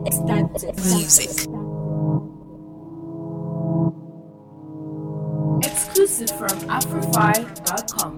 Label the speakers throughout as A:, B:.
A: Music.
B: Exclusive from Afrofy.com.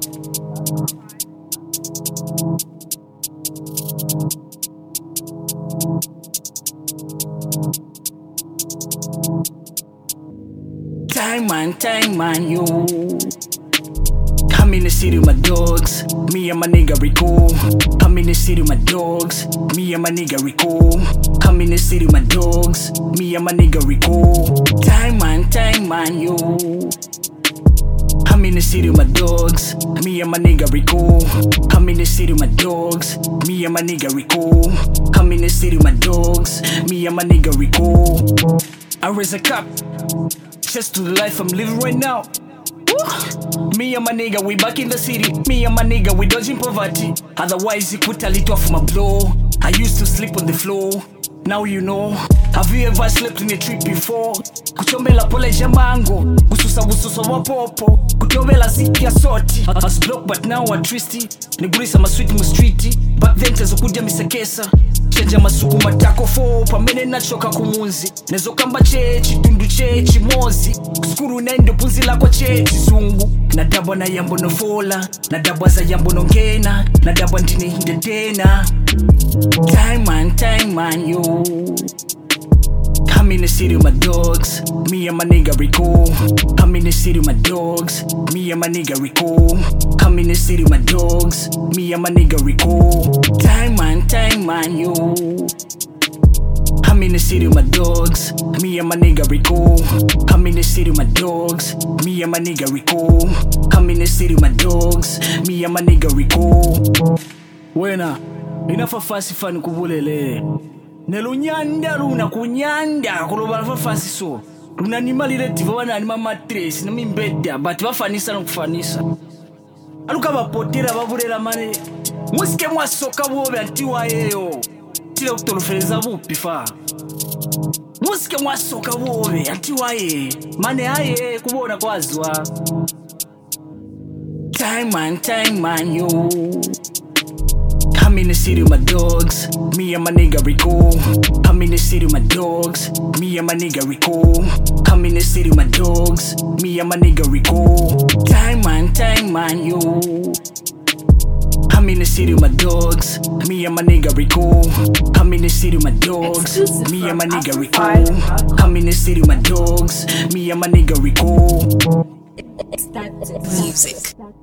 C: Time man, yo. Come in the city with my dogs, me and my nigga Rico. Come in the city with my dogs, me and my nigga Rico. Come in the city with my dogs, me and my nigga Rico. Time man, yo. Come in the city with my dogs, me and my nigga Rico. Come in the city with my dogs, me and my nigga Rico. Come in the city with my dogs, me and my nigga Rico. I raise a cup, just to the life I'm living right now. Me and my nigga, we back in the city. Me and my nigga, we dodging poverty. Otherwise, you put a little off my blow. I used to sleep on the floor. Now you know. Have you ever slept in a tree before? Kuchombela pole jamango, bususa wapopo. Kuchombela ziki ya soti. I was broke but now I'm twisty. Nigurisa masweet mustreety. Back then tezokudia misekesa. Chenja masuku matako fo. Pamene nachoka kumunzi. Nezo kamba chechi, tundu chechi mozi. Skuru nende punzi lako chechi zungu. Nadabwa na yambo no fola. Nadabwa za yambo no ngena. Nadabwa ndine hinde tena. Time man, yo. Come in the city with my dogs, me and my nigga Rico. Come in the city with my dogs, me and my nigga Rico. Come in the city with my dogs, me and my nigga Rico. Time man, yo. Come in the city with my dogs, me and my nigga Rico. Come in the city with my dogs, me and my nigga Rico. Come in the city with my dogs, me and my nigga Rico. Wena, inafa fasi fani kubulele. Nelunyanda luna kunyanda kuloba fafasi so. Luna nimalile tivana anima matress na mimbeda but bafanisa no kufanisa. Aluka bapotera babulela mane. Musike mwasoka bobe antiwa yeyo. Tile kutolofeza bupi fa. Musike mwasoka bobe antiwa ye. Mane aye kubona kwazwa. Time man, yo. Come in the city with my dogs, me and my nigga Rico. Come in the city with my dogs, me and my nigga Rico. Come in the city with my dogs, me and my nigga Rico. Time man, yo. Come in the city with my dogs, me and my nigga Rico. Come in the city with my dogs, me and my nigga Rico. Come in the city with my dogs, me and my nigga Rico.
A: Music.